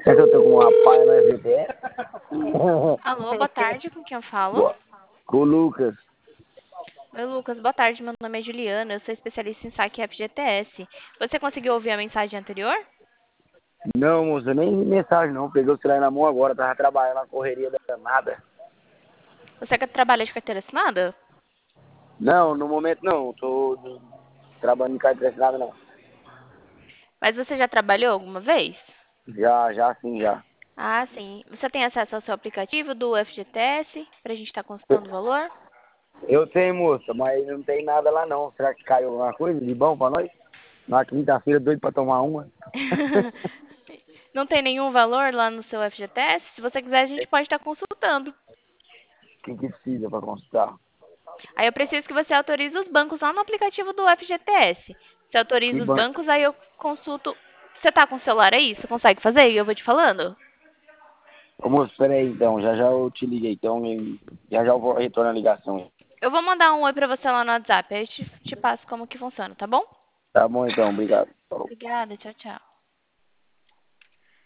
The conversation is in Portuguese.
Será que eu tô com uma paia no FGTS? Alô, boa tarde, com quem eu falo? Boa. Com o Lucas. Oi, Lucas, boa tarde, meu nome é Juliana, eu sou especialista em saque FGTS. Você conseguiu ouvir a mensagem anterior? Não, moça, nem mensagem não. Peguei o celular na mão agora, tava trabalhando na correria danada. Você quer trabalhar de carteira assinada? Não, no momento não. Tô trabalhando em carteira assinada não. Mas você já trabalhou alguma vez? Já sim, já. Ah, sim. Você tem acesso ao seu aplicativo do FGTS para a gente estar consultando o valor? Eu tenho, moça, mas não tem nada lá não. Será que caiu alguma coisa de bom pra nós? Na quinta-feira, doido pra tomar uma. Não tem nenhum valor lá no seu FGTS? Se você quiser, a gente pode estar consultando. O que precisa pra consultar? Aí eu preciso que você autorize os bancos lá no aplicativo do FGTS. Você Que autoriza os banco? bancos, aí eu consulto. Você tá com o celular aí? Você consegue fazer? E eu vou te falando? Ô, moço, peraí então. Já eu te liguei. Então, já eu vou retornar a ligação aí. Eu vou mandar um oi pra você lá no WhatsApp. Aí eu te passo como que funciona, tá bom? Tá bom então, obrigado. Falou. Obrigada, tchau, tchau.